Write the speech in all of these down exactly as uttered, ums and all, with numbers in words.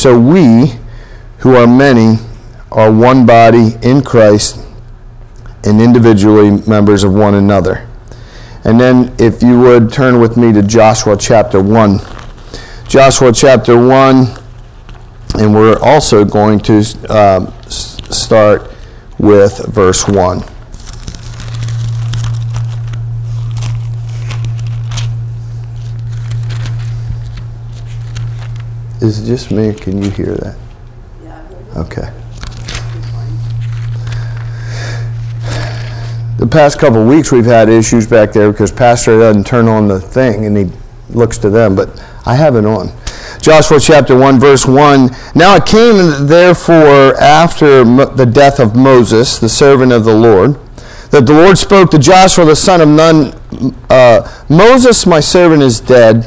So we, who are many, are one body in Christ and individually members of one another. And then if you would turn with me to Joshua chapter one. Joshua chapter one, and we're also going to uh, start with verse one. Is it just me, or can you hear that? Yeah. Okay. The past couple of weeks we've had issues back there because Pastor doesn't turn on the thing and he looks to them, but I have it on. Joshua chapter one, verse one. Now it came therefore after the death of Moses, the servant of the Lord, that the Lord spoke to Joshua the son of Nun, uh, Moses my servant is dead.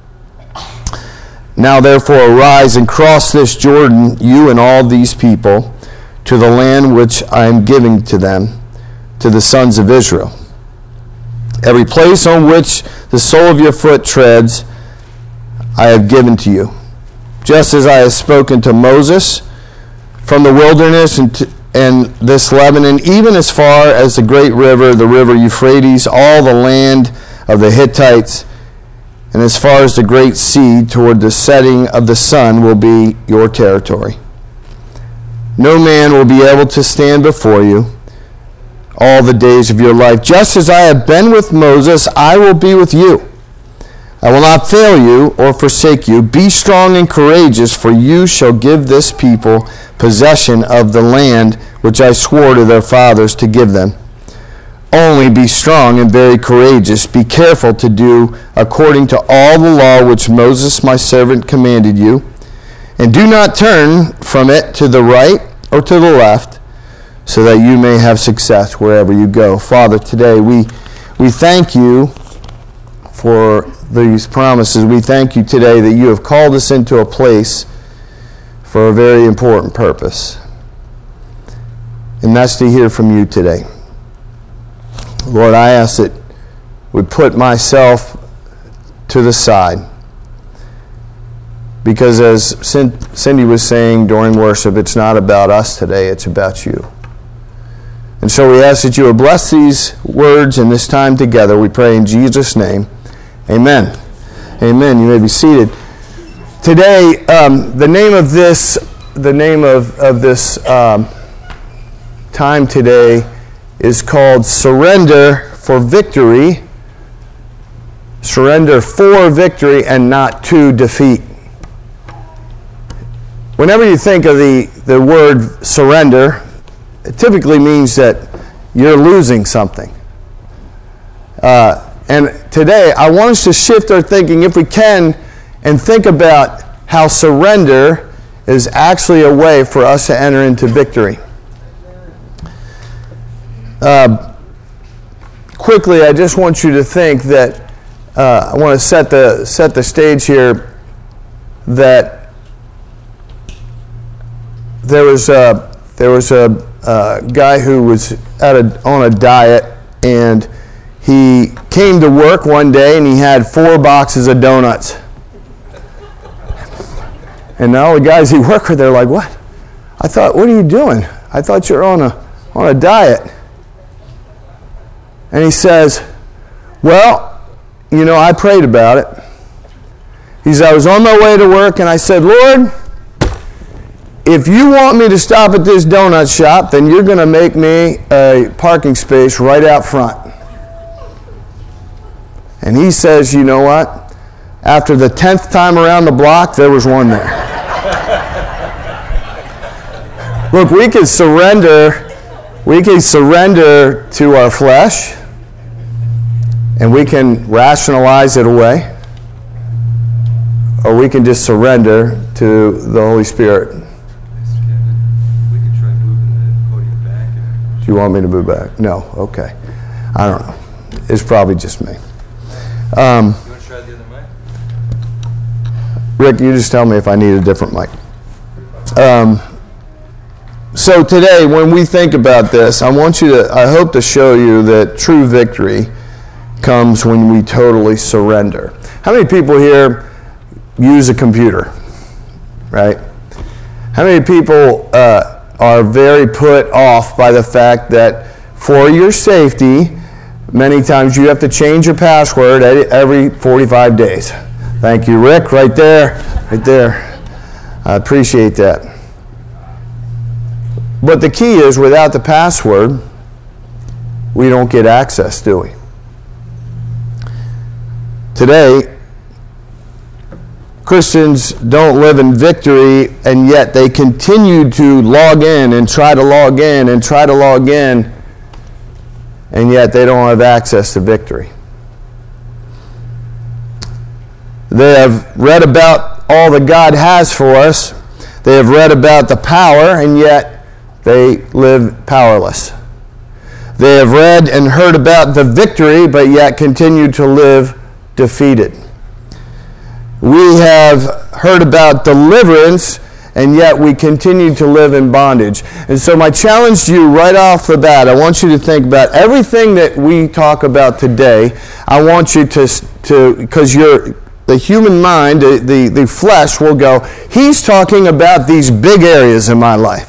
Now therefore arise and cross this Jordan, you and all these people, to the land which I am giving to them, to the sons of Israel. Every place on which the sole of your foot treads, I have given to you, just as I have spoken to Moses from the wilderness and, to, and this Lebanon, even as far as the great river, the river Euphrates, all the land of the Hittites, and as far as the great sea toward the setting of the sun will be your territory. No man will be able to stand before you all the days of your life. Just as I have been with Moses, I will be with you. I will not fail you or forsake you. Be strong and courageous, for you shall give this people possession of the land which I swore to their fathers to give them. Only be strong and very courageous. Be careful to do according to all the law which Moses my servant commanded you. And do not turn from it to the right or to the left, so that you may have success wherever you go. Father, today we we thank you for these promises. We thank you today that you have called us into a place for a very important purpose. And that's to hear from you today. Lord, I ask that we put myself to the side. Because as Cindy was saying during worship, it's not about us today, it's about you. And so we ask that you would bless these words and this time together. We pray in Jesus' name. Amen. Amen. You may be seated. Today, um, the name of this, the name of, of this um, time today is called Surrender for Victory. Surrender for victory and not to defeat. Whenever you think of the, the word surrender, it typically means that you're losing something. Uh, and today, I want us to shift our thinking, if we can, and think about how surrender is actually a way for us to enter into victory. Uh, quickly, I just want you to think that uh, I want to set the set the stage here. That there was a there was a, a guy who was at a, on a diet, and he came to work one day and he had four boxes of donuts. And all the guys he worked with, they're like, "What? I thought, what are you doing? I thought you're on a on a diet." And he says, "Well, you know, I prayed about it." He said, "I was on my way to work and I said, Lord, if you want me to stop at this donut shop, then you're going to make me a parking space right out front." And he says, "You know what? After the tenth time around the block, there was one there." Look, we can surrender, we can surrender to our flesh, and we can rationalize it away, or we can just surrender to the Holy Spirit. We could try moving the podium back. Do you want me to move back? No? Okay. I don't know. It's probably just me. Um, you want to try the other mic? Rick, you just tell me if I need a different mic. Um, so today, when we think about this, I want you to, I hope to show you that true victory comes when we totally surrender. How many people here use a computer, right? How many people uh, are very put off by the fact that for your safety, many times you have to change your password every forty-five days? Thank you, Rick, right there, right there. I appreciate that. But the key is, without the password, we don't get access, do we? Today, Christians don't live in victory, and yet they continue to log in and try to log in and try to log in, and yet they don't have access to victory. They have read about all that God has for us. They have read about the power, and yet they live powerless. They have read and heard about the victory, but yet continue to live defeated. We have heard about deliverance, and yet we continue to live in bondage. And so my challenge to you right off the bat, I want you to think about everything that we talk about today. I want you to, to because you're, the human mind, the, the, the flesh will go, he's talking about these big areas in my life.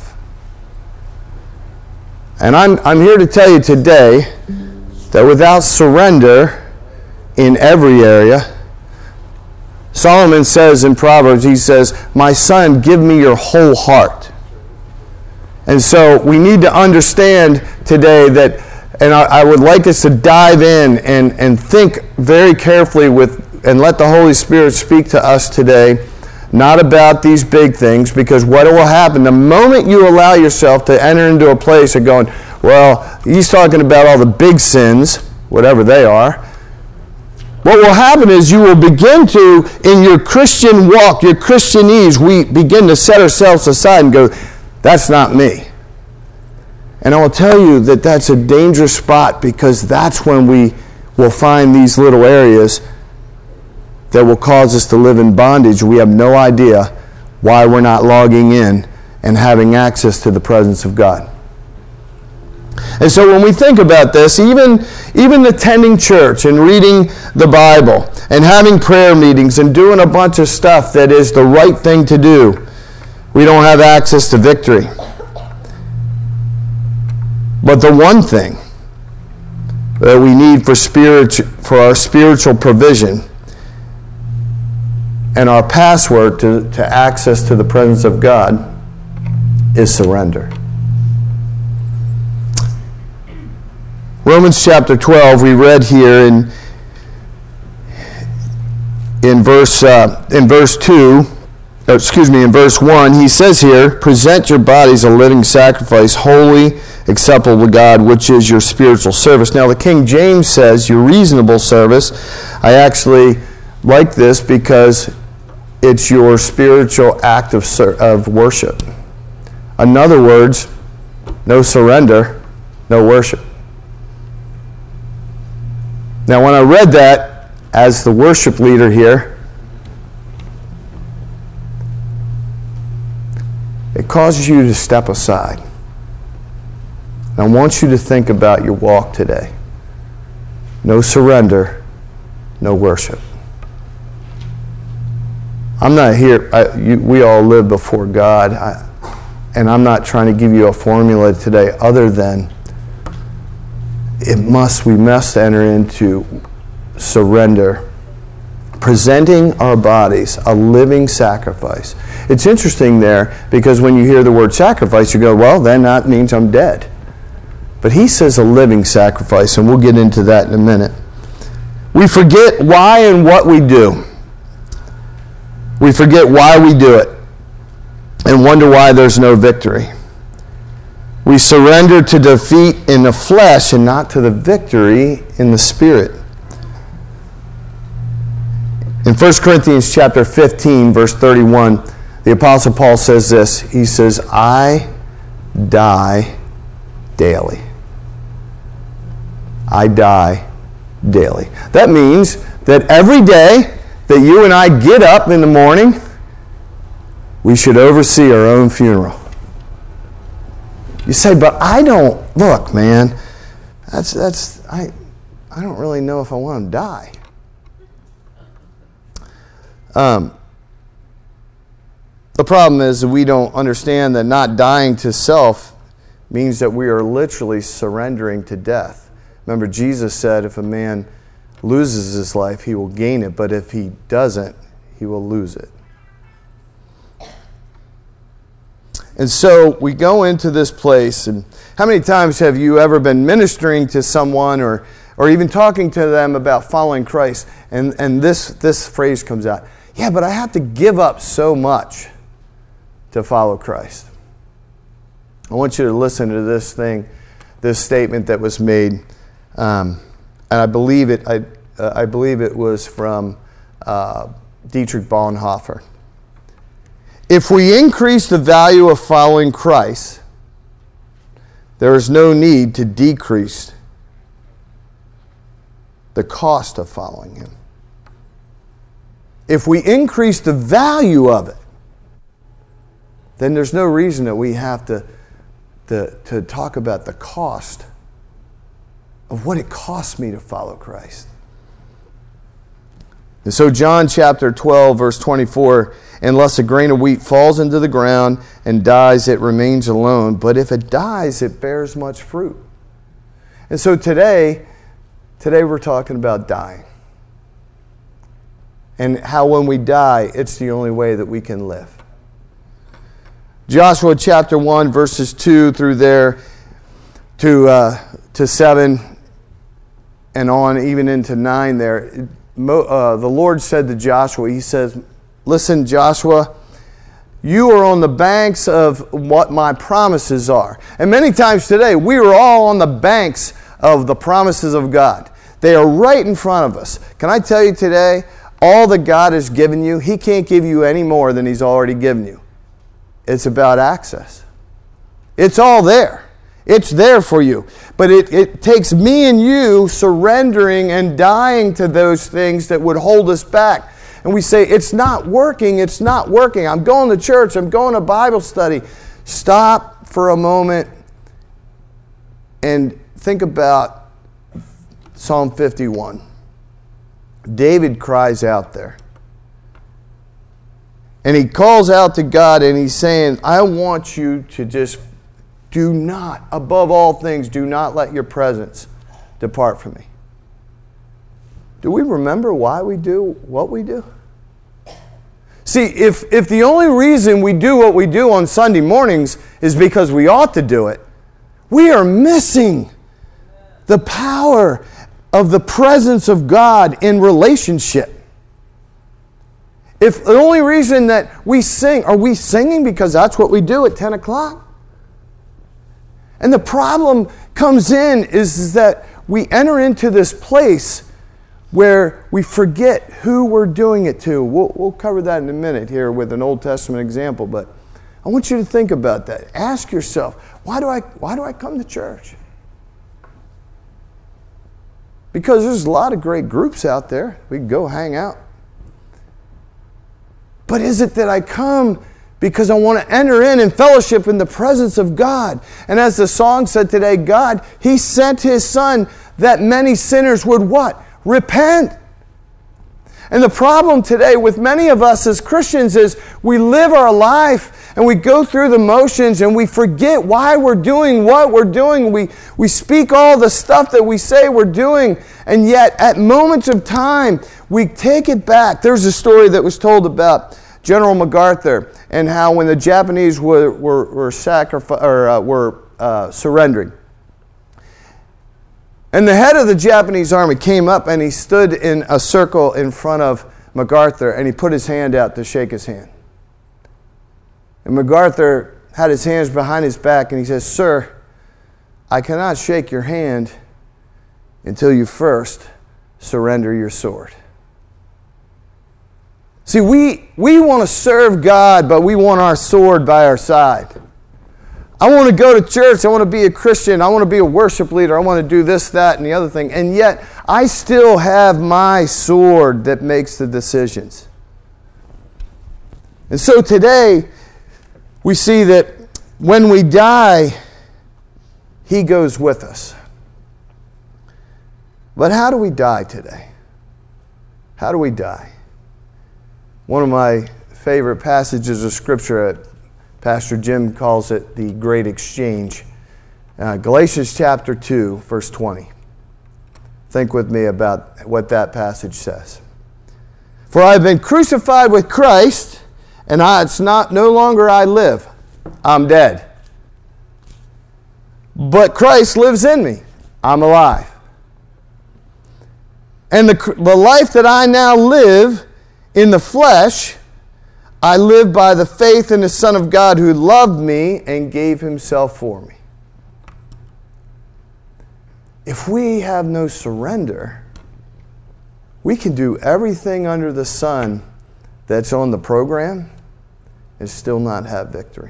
And I'm, I'm here to tell you today that without surrender in every area, Solomon says in Proverbs, he says, my son, give me your whole heart. And so we need to understand today that, and I, I would like us to dive in and, and think very carefully with, and let the Holy Spirit speak to us today, not about these big things, because what will happen, the moment you allow yourself to enter into a place of going, well, he's talking about all the big sins, whatever they are, what will happen is you will begin to, in your Christian walk, your Christianese, we begin to set ourselves aside and go, that's not me. And I will tell you that that's a dangerous spot, because that's when we will find these little areas that will cause us to live in bondage. We have no idea why we're not logging in and having access to the presence of God. And so when we think about this, even, even attending church and reading the Bible and having prayer meetings and doing a bunch of stuff that is the right thing to do, we don't have access to victory. But the one thing that we need for, spirit, for our spiritual provision and our password to, to access to the presence of God is surrender. Romans chapter twelve, we read here in in verse uh, in verse two, or excuse me, in verse one, he says here, present your bodies a living sacrifice, holy, acceptable to God, which is your spiritual service. Now the King James says your reasonable service. I actually like this because it's your spiritual act of, of worship. In other words, no surrender, no worship. Now, when I read that as the worship leader here, it causes you to step aside. And I want you to think about your walk today. No surrender, no worship. I'm not here, I, you, we all live before God, I, and I'm not trying to give you a formula today other than it must, we must enter into surrender, presenting our bodies a living sacrifice. It's interesting there, because when you hear the word sacrifice, you go, well, then that means I'm dead. But he says a living sacrifice, and we'll get into that in a minute. We forget why and what we do. We forget why we do it and wonder why there's no victory. We surrender to defeat in the flesh and not to the victory in the spirit. In First Corinthians chapter fifteen, verse thirty-one, the Apostle Paul says this. He says, I die daily. I die daily. That means that every day that you and I get up in the morning, we should oversee our own funeral. You say, but I don't, look, man, that's, that's, I, I don't really know if I want to die. Um, The problem is that we don't understand that not dying to self means that we are literally surrendering to death. Remember, Jesus said if a man loses his life, he will gain it, but if he doesn't, he will lose it. And so we go into this place, and how many times have you ever been ministering to someone or or even talking to them about following Christ, and, and this, this phrase comes out, yeah, but I have to give up so much to follow Christ. I want you to listen to this thing, this statement that was made, um, and I believe it. I uh, I believe it was from uh, Dietrich Bonhoeffer. If we increase the value of following Christ, there is no need to decrease the cost of following Him. If we increase the value of it, then there's no reason that we have to, to, to talk about the cost of what it costs me to follow Christ. And so John chapter twelve, verse twenty-four, unless a grain of wheat falls into the ground and dies, it remains alone. But if it dies, it bears much fruit. And so today, today we're talking about dying. And how when we die, it's the only way that we can live. Joshua chapter one, verses two through there to, uh, to seven and on, even into nine there. Uh, the Lord said to Joshua, He says, listen, Joshua, you are on the banks of what my promises are. And many times today, we are all on the banks of the promises of God. They are right in front of us. Can I tell you today, all that God has given you, He can't give you any more than He's already given you. It's about access. It's all there. It's there for you. But it, it takes me and you surrendering and dying to those things that would hold us back. And we say, it's not working, it's not working. I'm going to church, I'm going to Bible study. Stop for a moment and think about Psalm fifty-one. David cries out there. And he calls out to God and he's saying, I want you to just do not, above all things, do not let your presence depart from me. Do we remember why we do what we do? See, if, if the only reason we do what we do on Sunday mornings is because we ought to do it, we are missing the power of the presence of God in relationship. If the only reason that we sing, are we singing because that's what we do at ten o'clock? And the problem comes in is, is that we enter into this place where we forget who we're doing it to. We'll, we'll cover that in a minute here with an Old Testament example, but I want you to think about that. Ask yourself, why do I, why do I come to church? Because there's a lot of great groups out there. We can go hang out. But is it that I come because I want to enter in and fellowship in the presence of God? And as the song said today, God, He sent His Son that many sinners would what? Repent. And the problem today with many of us as Christians is we live our life and we go through the motions and we forget why we're doing what we're doing. We, we speak all the stuff that we say we're doing, and yet at moments of time we take it back. There's a story that was told about General MacArthur and how when the Japanese were, were, were, sacrific- or, uh, were uh, surrendering. And the head of the Japanese army came up and he stood in a circle in front of MacArthur and he put his hand out to shake his hand. And MacArthur had his hands behind his back and he says, Sir, I cannot shake your hand until you first surrender your sword. See, we, we want to serve God, but we want our sword by our side. I want to go to church. I want to be a Christian. I want to be a worship leader. I want to do this, that, and the other thing. And yet, I still have my sword that makes the decisions. And so today, we see that when we die, He goes with us. But how do we die today? How do we die? One of my favorite passages of Scripture. Pastor Jim calls it the Great Exchange. Uh, Galatians chapter two, verse twenty. Think with me about what that passage says. For I have been crucified with Christ, and I, it's not no longer I live. I'm dead. But Christ lives in me. I'm alive. And the, the life that I now live in the flesh, I live by the faith in the Son of God who loved me and gave himself for me. If we have no surrender, we can do everything under the sun that's on the program and still not have victory.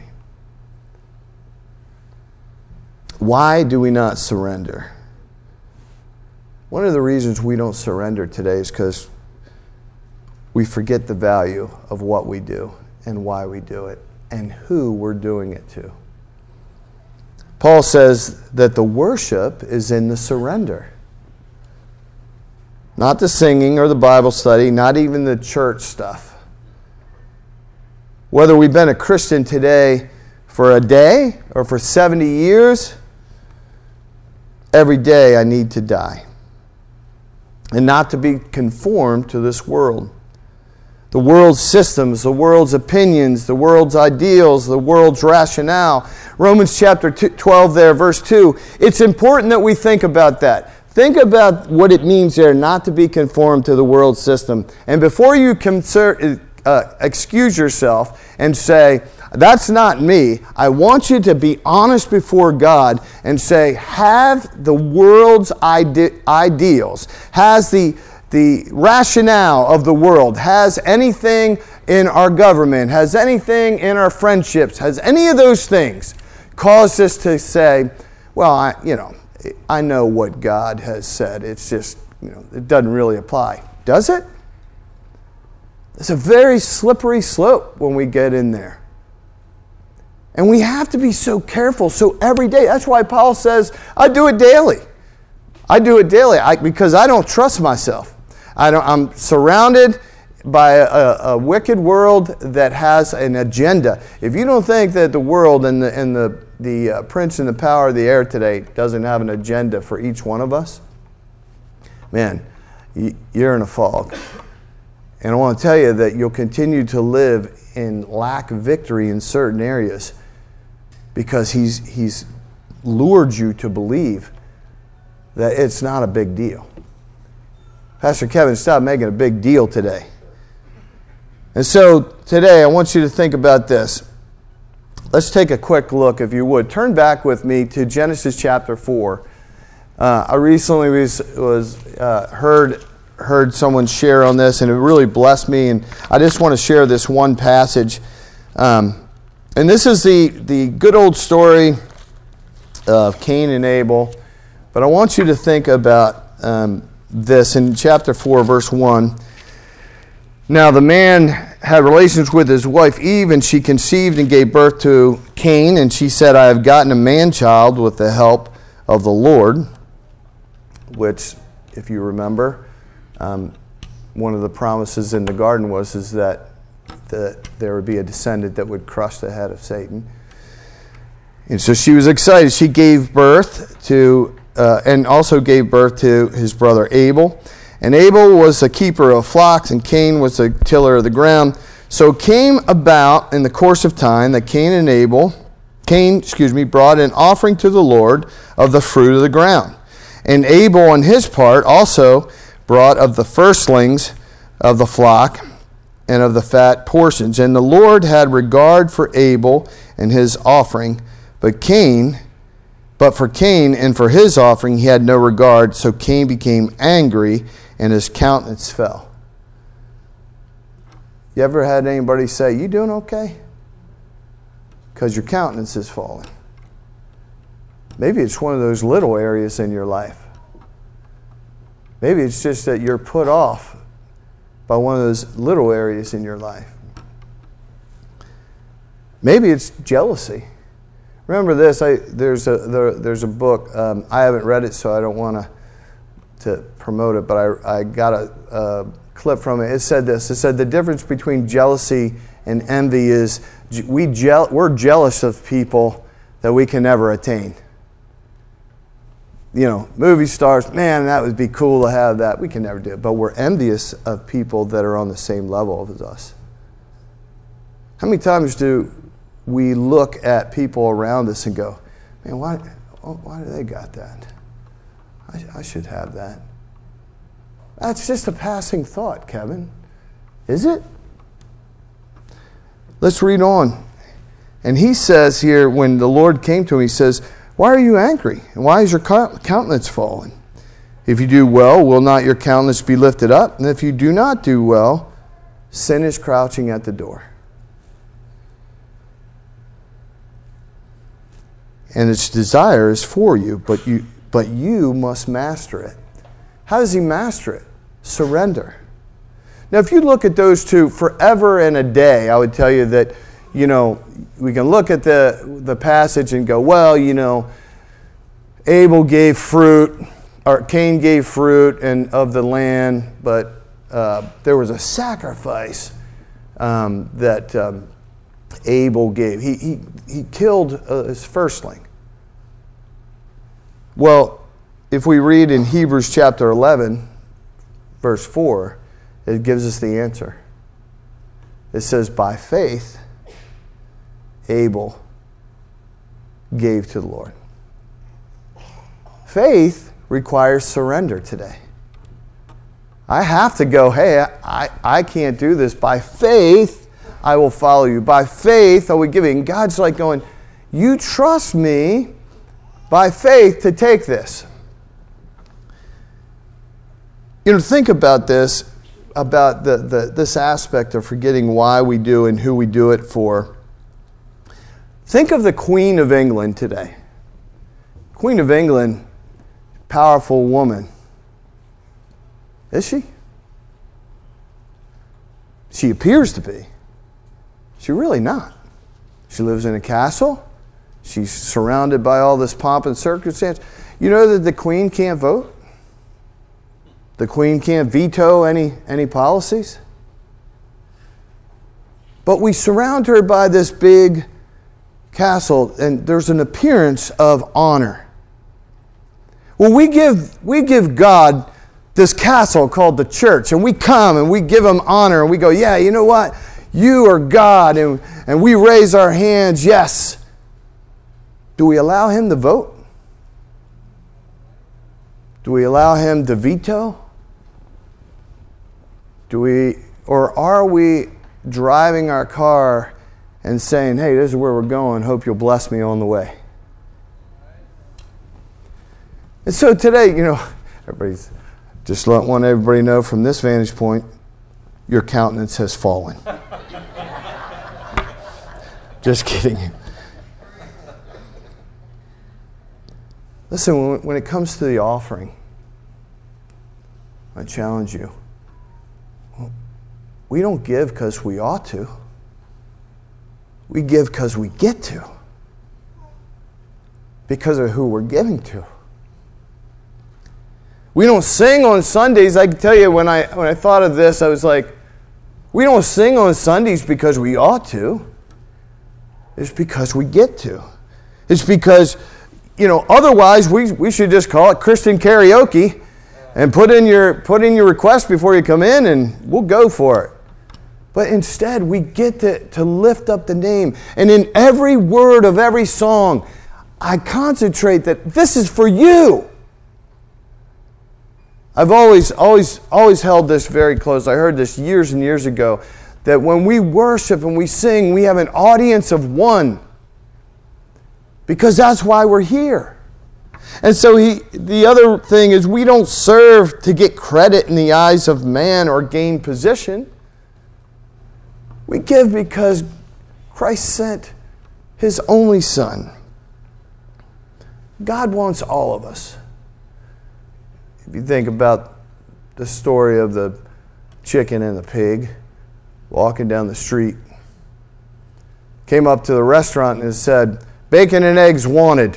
Why do we not surrender? One of the reasons we don't surrender today is because we forget the value of what we do and why we do it and who we're doing it to. Paul says that the worship is in the surrender. Not the singing or the Bible study, not even the church stuff. Whether we've been a Christian today for a day or for seventy years, every day I need to die. And not to be conformed to this world. The world's systems, the world's opinions, the world's ideals, the world's rationale. Romans chapter twelve there, verse two. It's important that we think about that. Think about what it means there not to be conformed to the world system. And before you concern, uh, excuse yourself and say, that's not me, I want you to be honest before God and say, have the world's ide- ideals, has the the rationale of the world, has anything in our government, has anything in our friendships, has any of those things caused us to say, well, I, you know, I know what God has said. It's just, you know, it doesn't really apply. Does it? It's a very slippery slope when we get in there. And we have to be so careful. So every day, that's why Paul says, I do it daily. I do it daily I, because I don't trust myself. I don't, I'm surrounded by a, a wicked world that has an agenda. If you don't think that the world and the, and the, the uh, prince and the power of the air today doesn't have an agenda for each one of us, man, you're in a fog. And I want to tell you that you'll continue to live in lack of victory in certain areas because he's, he's lured you to believe that it's not a big deal. Pastor Kevin, stop making a big deal today. And so today I want you to think about this. Let's take a quick look, if you would. Turn back with me to Genesis chapter four. Uh, I recently was, was uh, heard heard someone share on this, and it really blessed me. And I just want to share this one passage. Um, and this is the, the good old story of Cain and Abel. But I want you to think about um, this in chapter four, verse one. Now the man had relations with his wife Eve, and she conceived and gave birth to Cain, and she said, I have gotten a man-child with the help of the Lord, which, if you remember, um, one of the promises in the garden was is that the, there would be a descendant that would crush the head of Satan. And so she was excited. She gave birth to Uh, and also gave birth to his brother Abel. And Abel was a keeper of flocks, and Cain was a tiller of the ground. So it came about in the course of time that Cain and Abel, Cain, excuse me, brought an offering to the Lord of the fruit of the ground. And Abel, on his part, also brought of the firstlings of the flock and of the fat portions. And the Lord had regard for Abel and his offering, but Cain But for Cain and for his offering he had no regard, so Cain became angry and his countenance fell. You ever had anybody say, you doing okay? Because your countenance is falling. Maybe it's one of those little areas in your life. Maybe it's just that you're put off by one of those little areas in your life. Maybe it's jealousy. Remember this, I, there's a there, there's a book, um, I haven't read it so I don't want to to promote it, but I, I got a, a clip from it. It said this, it said the difference between jealousy And envy is, we je- we're jealous of people that we can never attain. You know, movie stars, man, that would be cool to have that. We can never do it. But we're envious of people that are on the same level as us. How many times do we look at people around us and go, man, why, why do they got that? I, I should have that. That's just a passing thought, Kevin. Is it? Let's read on. And he says here, when the Lord came to him, he says, why are you angry? And why is your countenance fallen? If you do well, will not your countenance be lifted up? And if you do not do well, sin is crouching at the door. And its desire is for you, but you but you must master it. How does he master it? Surrender. Now, if you look at those two, forever and a day, I would tell you that, you know, we can look at the, the passage and go, well, you know, Abel gave fruit, or Cain gave fruit and of the land, but uh, there was a sacrifice um, that um, Abel gave. He, he, he killed uh, his firstling. Well, if we read in Hebrews chapter eleven, verse four, it gives us the answer. It says, by faith, Abel gave to the Lord. Faith requires surrender today. I have to go, hey, I, I can't do this. By faith, I will follow you. By faith, I will give you. And God's like going, you trust me by faith to take this. You know, think about this, about the, the this aspect of forgetting why we do and who we do it for. Think of the Queen of England today. Queen of England, powerful woman. Is she? She appears to be. She's really not. She lives in a castle. She's surrounded by all this pomp and circumstance. You know that the Queen can't vote? The Queen can't veto any, any policies? But we surround her by this big castle, and there's an appearance of honor. Well, we give we give God this castle called the church, and we come and we give him honor, and we go, yeah, you know what? You are God, and, and we raise our hands, yes. Do we allow him to vote? Do we allow him to veto? Do we, or are we driving our car and saying, hey, this is where we're going, hope you'll bless me on the way? And so today, you know, everybody's, just let want everybody know from this vantage point, your countenance has fallen. Just kidding. Listen, when it comes to the offering, I challenge you. We don't give because we ought to. We give because we get to. Because of who we're giving to. We don't sing on Sundays. I can tell you, when I when I thought of this, I was like, we don't sing on Sundays because we ought to. It's because we get to. It's because, you know, otherwise we we should just call it Christian karaoke and put in your put in your request before you come in and we'll go for it. But instead, we get to, to lift up the name. And in every word of every song, I concentrate that this is for you. I've always, always, always held this very close. I heard this years and years ago, that when we worship and we sing, we have an audience of one. Because that's why we're here. And so he, the other thing is, we don't serve to get credit in the eyes of man or gain position. We give because Christ sent his only Son. God wants all of us. If you think about the story of the chicken and the pig walking down the street, came up to the restaurant and said, bacon and eggs wanted.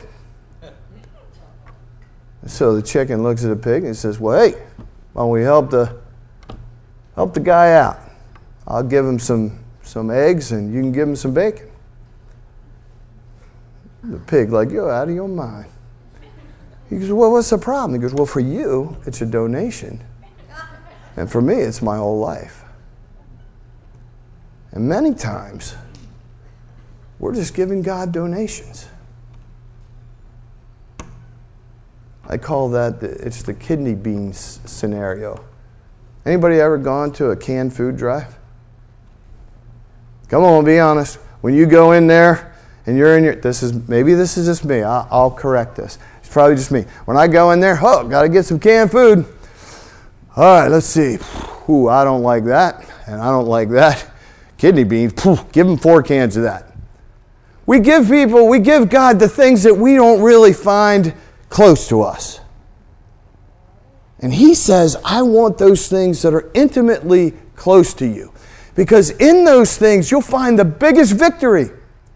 So the chicken looks at the pig and says, well, hey, why don't we help the help the guy out? I'll give him some some eggs and you can give them some bacon. The pig like, you're out of your mind. He goes, well, what's the problem? He goes, well, for you, it's a donation. And for me, it's my whole life. And many times, we're just giving God donations. I call that, the, it's the kidney beans scenario. Anybody ever gone to a canned food drive? Come on, be honest. When you go in there and you're in your, this is, maybe this is just me. I'll, I'll correct this. It's probably just me. When I go in there, oh, got to get some canned food. All right, let's see. Ooh, I don't like that, and I don't like that. Kidney beans, give them four cans of that. We give people, we give God the things that we don't really find close to us. And He says, I want those things that are intimately close to you. Because in those things, you'll find the biggest victory.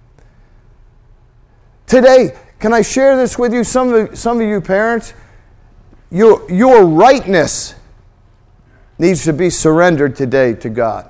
Today, can I share this with you? Some of, some of you parents, your, your rightness needs to be surrendered today to God.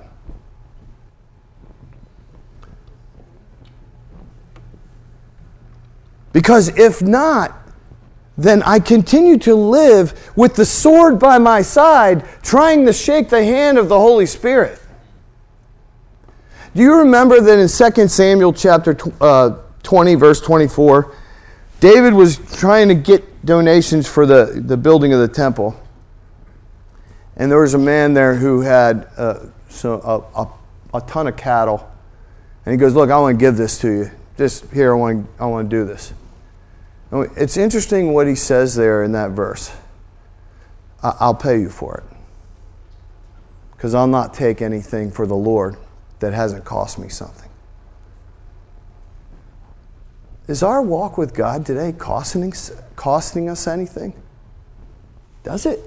Because if not, then I continue to live with the sword by my side, trying to shake the hand of the Holy Spirit. Do you remember that in Second Samuel chapter twenty, verse twenty-four, David was trying to get donations for the, the building of the temple. And there was a man there who had uh, so a, a, a ton of cattle. And he goes, look, I want to give this to you. Just here, I want to, I want to do this. It's interesting what he says there in that verse. I'll pay you for it. Because I'll not take anything for the Lord that hasn't cost me something. Is our walk with God today costing, costing us anything? Does it?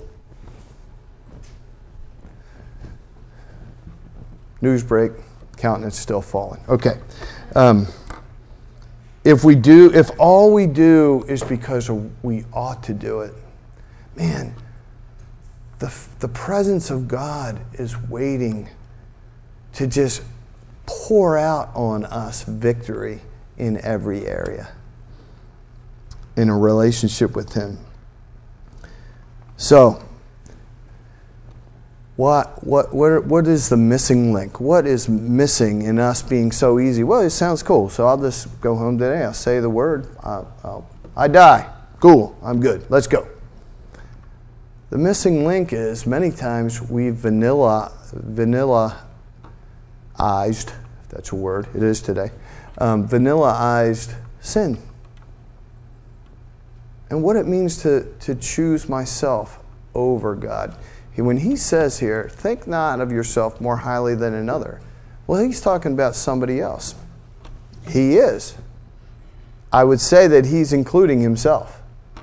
News break. Countenance still falling. Okay. Um, If we do, if all we do is because we ought to do it, man, the, the presence of God is waiting to just pour out on us victory in every area in a relationship with Him. So, What what what what is the missing link? What is missing in us being so easy? Well, it sounds cool, so I'll just go home today. I'll say the word. I'll, I'll, I die. Cool. I'm good. Let's go. The missing link is many times we vanilla vanilla-ized. If that's a word. It is today. Um, vanilla-ized sin, and what it means to to choose myself over God. When he says here, think not of yourself more highly than another. Well, he's talking about somebody else. He is. I would say that he's including himself.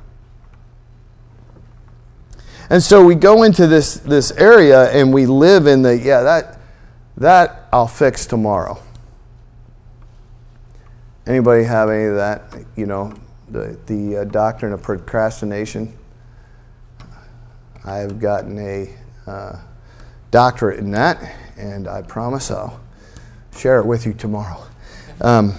And so we go into this, this area and we live in the, yeah, that, that I'll fix tomorrow. Anybody have any of that? You know, the, the uh, doctrine of procrastination? I've gotten a uh, doctorate in that, and I promise I'll share it with you tomorrow. Um,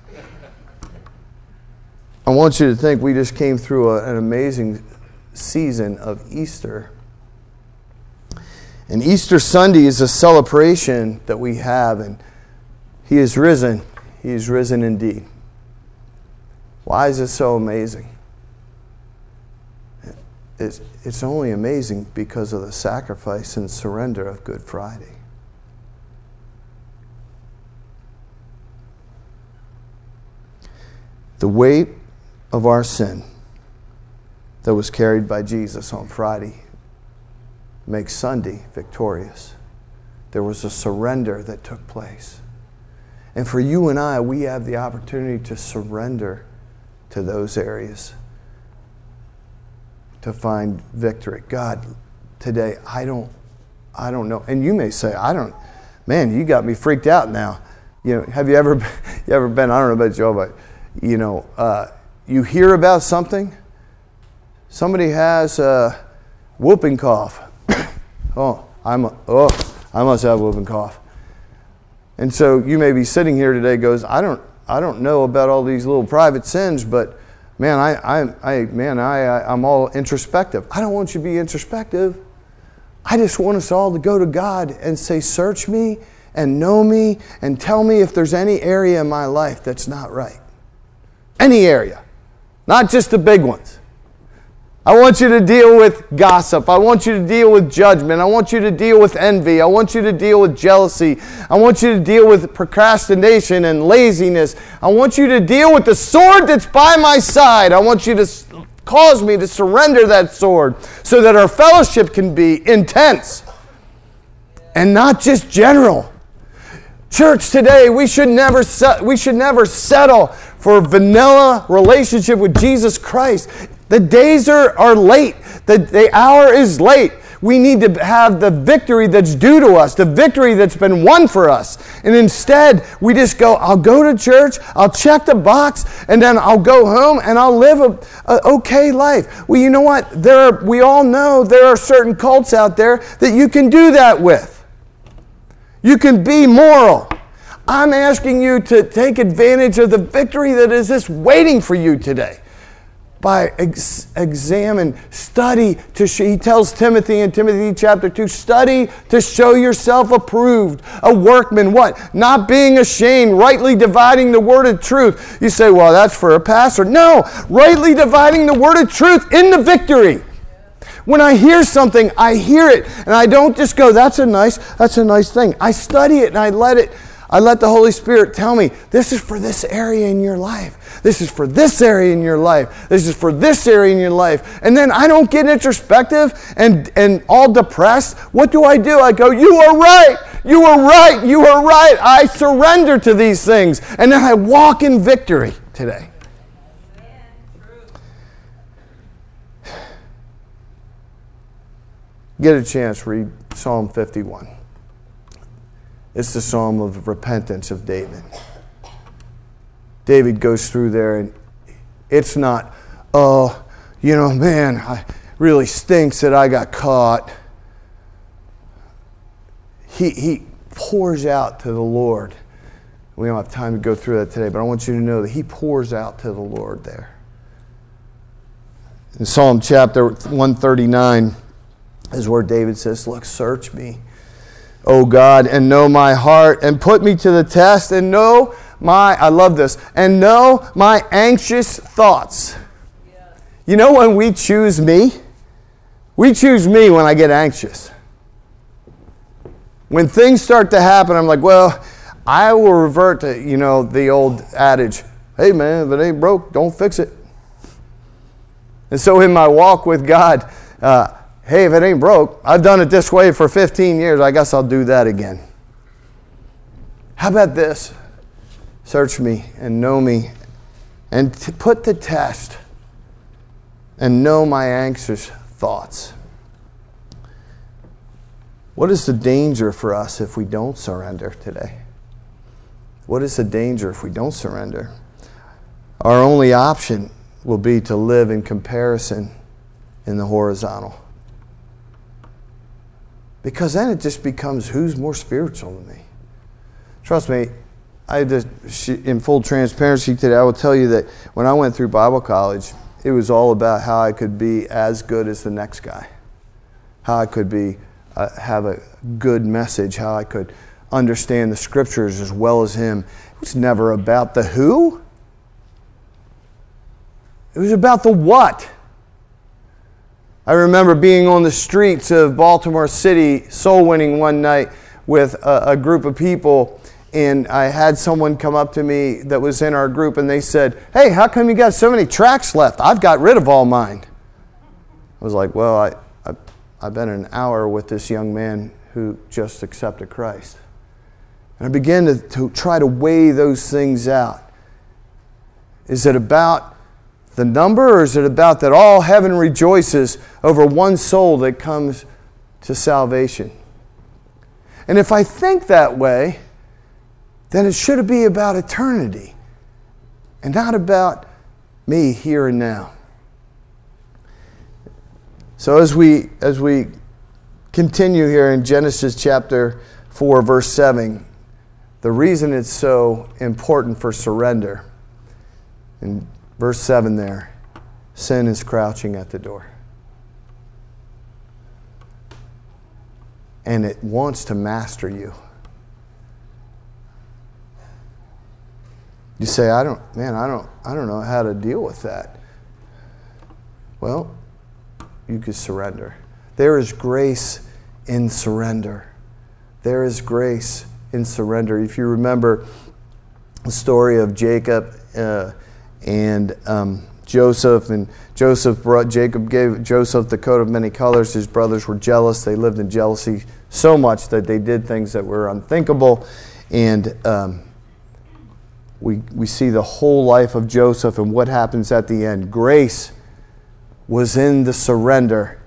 I want you to think we just came through a, an amazing season of Easter. And Easter Sunday is a celebration that we have, and He is risen. He is risen indeed. Why is it so amazing? It's, it's only amazing because of the sacrifice and surrender of Good Friday. The weight of our sin that was carried by Jesus on Friday makes Sunday victorious. There was a surrender that took place. And for you and I, we have the opportunity to surrender to those areas, to find victory. God, today, I don't, I don't know. And you may say, I don't, man, you got me freaked out now. You know, have you ever, you ever been, I don't know about you, but, you know, uh, you hear about something, somebody has a whooping cough. oh, I'm, a, oh, I must have a whooping cough. And so you may be sitting here today goes, I don't I don't know about all these little private sins, but man, I I, I man, I, I I'm all introspective. I don't want you to be introspective. I just want us all to go to God and say, search me and know me and tell me if there's any area in my life that's not right. Any area. Not just the big ones. I want you to deal with gossip. I want you to deal with judgment. I want you to deal with envy. I want you to deal with jealousy. I want you to deal with procrastination and laziness. I want you to deal with the sword that's by my side. I want you to cause me to surrender that sword so that our fellowship can be intense and not just general. Church today, we should never se- we should never settle for a vanilla relationship with Jesus Christ. The days are, are late. The, the hour is late. We need to have the victory that's due to us, the victory that's been won for us. And instead, we just go, I'll go to church, I'll check the box, and then I'll go home and I'll live a, a okay life. Well, you know what? There are, we all know there are certain cults out there that you can do that with. You can be moral. I'm asking you to take advantage of the victory that is just waiting for you today. By ex- examine, study to show, he tells Timothy in Timothy chapter two, study to show yourself approved, a workman, what? Not being ashamed, rightly dividing the word of truth. You say, well, that's for a pastor. No, rightly dividing the word of truth in the victory. When I hear something, I hear it, and I don't just go, that's a nice, that's a nice thing. I study it and I let it I let the Holy Spirit tell me, this is for this area in your life. This is for this area in your life. This is for this area in your life. And then I don't get introspective and, and all depressed. What do I do? I go, you are right. You are right. You are right. I surrender to these things. And then I walk in victory today. Get a chance, read Psalm fifty-one. It's the psalm of repentance of David. David goes through there, and it's not, oh, you know, man, I really stinks that I got caught. He, he pours out to the Lord. We don't have time to go through that today, but I want you to know that he pours out to the Lord there. In Psalm chapter one thirty-nine is where David says, look, search me, O God, and know my heart, and put me to the test, and know my, I love this, and know my anxious thoughts. Yeah. You know when we choose me? We choose me when I get anxious. When things start to happen, I'm like, well, I will revert to, you know, the old adage, hey man, if it ain't broke, don't fix it. And so in my walk with God, uh, hey, if it ain't broke, I've done it this way for fifteen years, I guess I'll do that again. How about this? Search me and know me and to put the test and know my anxious thoughts. What is the danger for us if we don't surrender today? What is the danger if we don't surrender? Our only option will be to live in comparison in the horizontal. Because then it just becomes who's more spiritual than me. Trust me, I just, in full transparency today, I will tell you that when I went through Bible college, it was all about how I could be as good as the next guy. How I could be, uh, have a good message, how I could understand the scriptures as well as him. It was never about the who. It was about the what. I remember being on the streets of Baltimore City soul winning one night with a, a group of people, and I had someone come up to me that was in our group, and they said, hey, how come you got so many tracts left? I've got rid of all mine. I was like, well, I, I, I've been an hour with this young man who just accepted Christ. And I began to, to try to weigh those things out. Is it about the number, or is it about that all heaven rejoices over one soul that comes to salvation? And if I think that way, then it should be about eternity and not about me here and now. So as we as we continue here in Genesis chapter four, verse seven, The reason it's so important for surrender, in verse seven there, sin is crouching at the door. And it wants to master you. You say, I don't, man, I don't, I don't know how to deal with that. Well, you could surrender. There is grace in surrender. There is grace in surrender. If you remember the story of Jacob uh, and um, Joseph, and Joseph brought, Jacob gave Joseph the coat of many colors. His brothers were jealous. They lived in jealousy so much that they did things that were unthinkable. And um, we we see the whole life of Joseph and what happens at the end. Grace was in the surrender.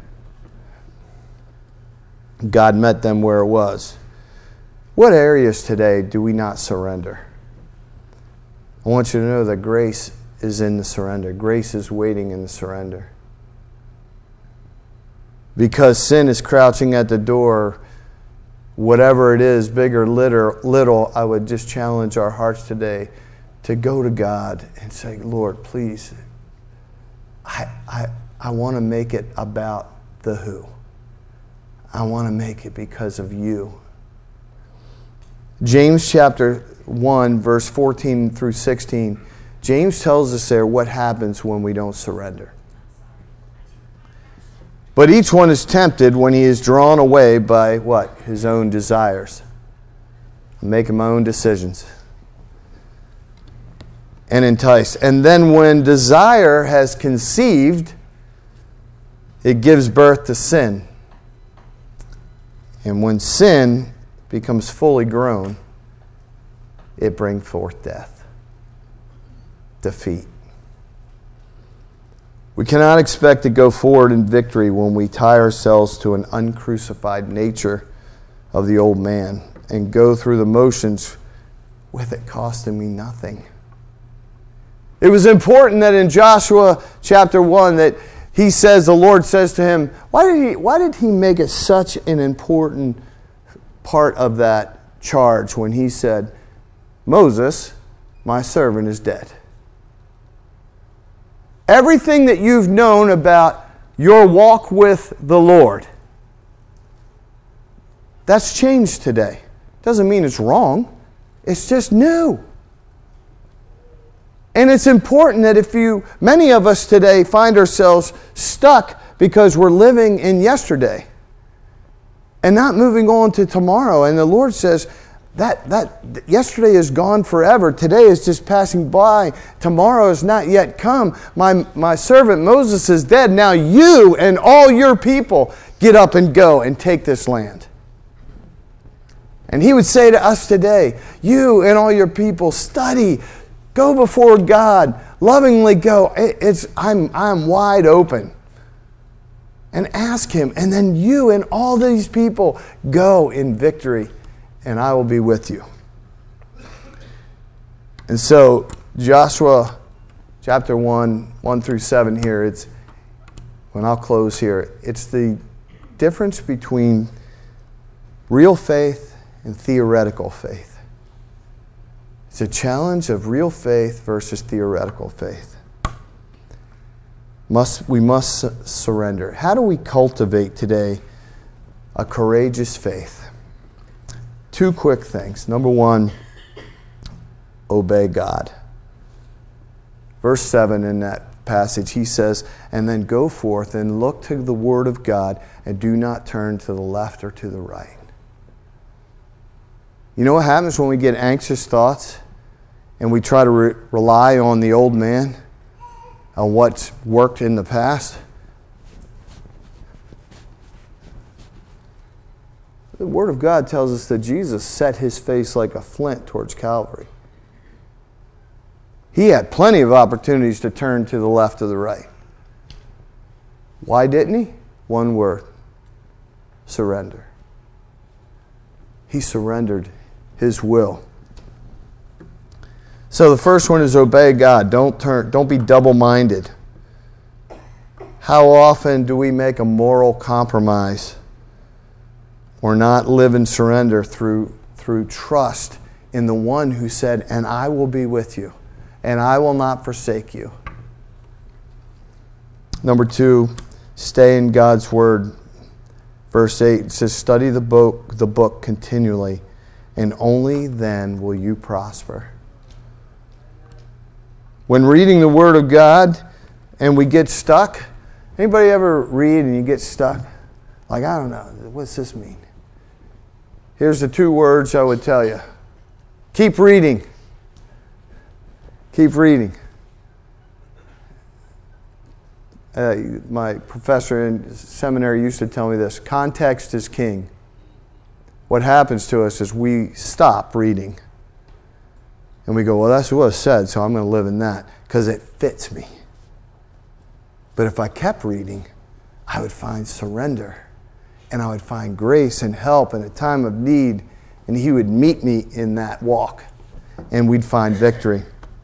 God met them where it was. What areas today do we not surrender? I want you to know that grace is in the surrender. Grace is waiting in the surrender. Because sin is crouching at the door, whatever it is, big or little, I would just challenge our hearts today to go to God and say, Lord, please, I, I, I want to make it about the who. I want to make it because of you. James chapter one, verse fourteen through sixteen, James tells us there what happens when we don't surrender. But each one is tempted when he is drawn away by what? His own desires. I'm making my own decisions. And enticed. And then when desire has conceived, it gives birth to sin. And when sin becomes fully grown, it brings forth death, defeat. We cannot expect to go forward in victory when we tie ourselves to an uncrucified nature of the old man and go through the motions with it costing me nothing. It was important that in Joshua chapter one that he says, the Lord says to him, why did he, why did he make it such an important part of that charge when he said, Moses, my servant, is dead? Everything that you've known about your walk with the Lord, that's changed today. Doesn't mean it's wrong. It's just new. And it's important that if you, many of us today find ourselves stuck because we're living in yesterday and not moving on to tomorrow. And the Lord says, That that yesterday is gone forever. Today is just passing by. Tomorrow is not yet come. My, my servant Moses is dead. Now you and all your people get up and go and take this land. And he would say to us today, you and all your people, study, go before God, lovingly go. It, it's I'm I'm wide open. And ask him. And then you and all these people go in victory. And I will be with you. And so, Joshua chapter one, one through seven here, it's, when I'll close here, it's the difference between real faith and theoretical faith. It's a challenge of real faith versus theoretical faith. Must, we must surrender. How do we cultivate today a courageous faith? Two quick things. Number one, obey God. Verse seven in that passage, he says, and then go forth and look to the word of God and do not turn to the left or to the right. You know what happens when we get anxious thoughts and we try to re- rely on the old man, on what's worked in the past? The Word of God tells us that Jesus set his face like a flint towards Calvary. He had plenty of opportunities to turn to the left or the right. Why didn't he? One word. Surrender. He surrendered his will. So the first one is obey God. Don't turn, don't be double-minded. How often do we make a moral compromise or not live in surrender through, through trust in the one who said, and I will be with you, and I will not forsake you. Number two, stay in God's Word. Verse eight says, study the book, the book continually, and only then will you prosper. When reading the Word of God and we get stuck, anybody ever read and you get stuck? Like, I don't know, what's this mean? Here's the two words I would tell you. Keep reading. Keep reading. Uh, my professor in seminary used to tell me this: context is king. What happens to us is we stop reading. And we go, well, that's what was said, so I'm going to live in that because it fits me. But if I kept reading, I would find surrender. And I would find grace and help in a time of need. And He would meet me in that walk. And we'd find victory.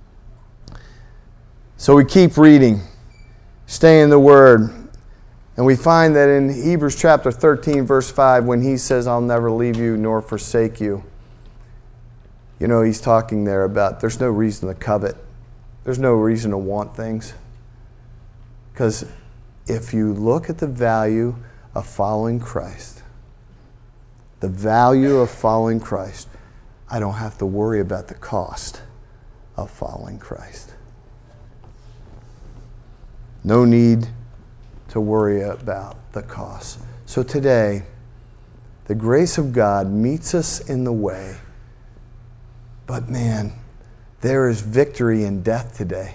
So we keep reading. Stay in the Word. And we find that in Hebrews chapter thirteen, verse five, when He says, I'll never leave you nor forsake you. You know, He's talking there about there's no reason to covet. There's no reason to want things. Because if you look at the value of following Christ, the value of following Christ, I don't have to worry about the cost of following Christ. No need to worry about the cost. So today, the grace of God meets us in the way. But man, there is victory in death today.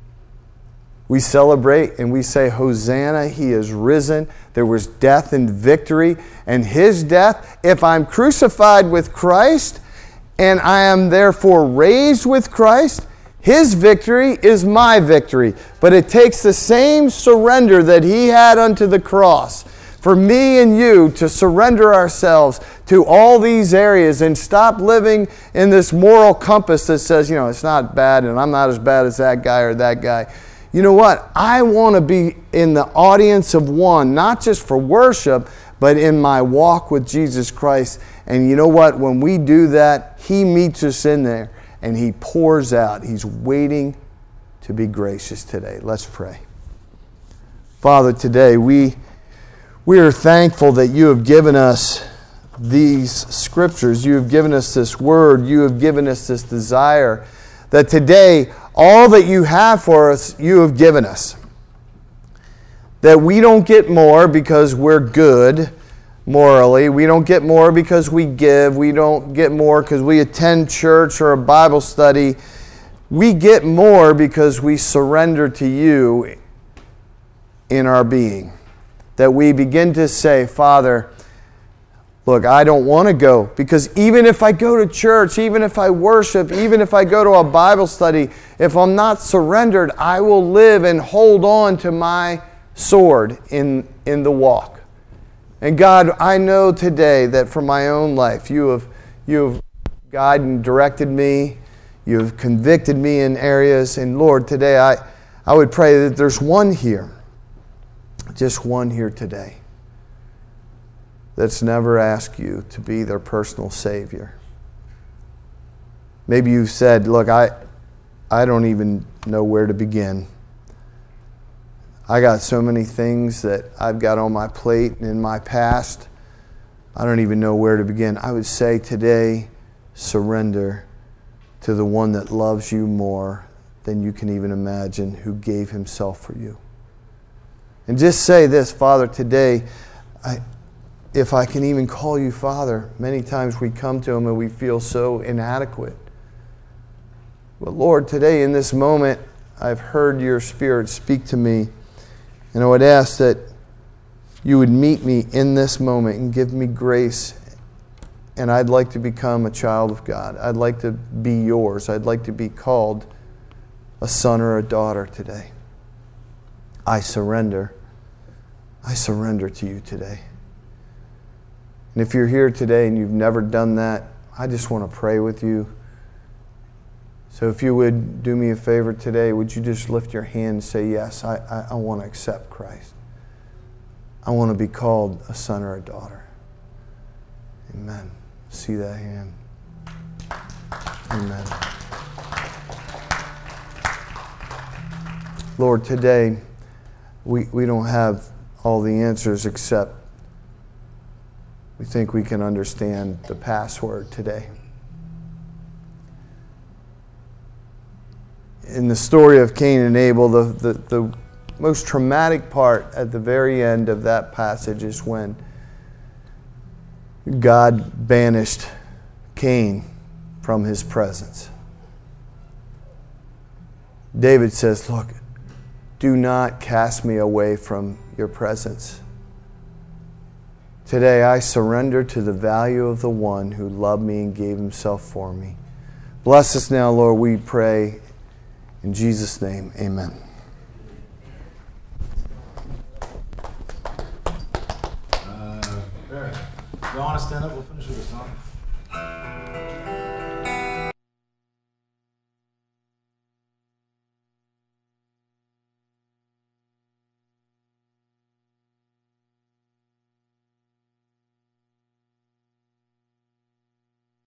We celebrate and we say, Hosanna, He is risen. There was death and victory. And His death, if I'm crucified with Christ and I am therefore raised with Christ, His victory is my victory. But it takes the same surrender that He had unto the cross for me and you to surrender ourselves to all these areas and stop living in this moral compass that says, you know, it's not bad and I'm not as bad as that guy or that guy. You know what? I want to be in the audience of one, not just for worship, but in my walk with Jesus Christ. And you know what? When we do that, He meets us in there and He pours out. He's waiting to be gracious today. Let's pray. Father, today we, we are thankful that You have given us these scriptures. You have given us this word. You have given us this desire that today all that You have for us, You have given us. That we don't get more because we're good morally. We don't get more because we give. We don't get more because we attend church or a Bible study. We get more because we surrender to You in our being. That we begin to say, Father, look, I don't want to go, because even if I go to church, even if I worship, even if I go to a Bible study, if I'm not surrendered, I will live and hold on to my sword in, in the walk. And God, I know today that for my own life, You have, you have guided and directed me. You have convicted me in areas. And Lord, today I, I would pray that there's one here, just one here today, that's never asked You to be their personal Savior. Maybe you've said, look, I, I don't even know where to begin. I got so many things that I've got on my plate and in my past. I don't even know where to begin. I would say today, surrender to the one that loves you more than you can even imagine, who gave Himself for you. And just say this, Father, today, I... if I can even call You Father, many times we come to Him and we feel so inadequate. But Lord, today in this moment, I've heard Your Spirit speak to me. And I would ask that You would meet me in this moment and give me grace. And I'd like to become a child of God. I'd like to be Yours. I'd like to be called a son or a daughter today. I surrender. I surrender to You today. And if you're here today and you've never done that, I just want to pray with you. So if you would do me a favor today, would you just lift your hand and say, yes, I, I, I want to accept Christ. I want to be called a son or a daughter. Amen. See that hand. Amen. Lord, today we, we don't have all the answers, except we think we can understand the password today. In the story of Cain and Abel, the, the, the most traumatic part at the very end of that passage is when God banished Cain from his presence. David says, look, do not cast me away from your presence. Today I surrender to the value of the one who loved me and gave himself for me. Bless us now, Lord, we pray. In Jesus' name, amen. Uh, Barry, you want to stand up? We'll finish with a song.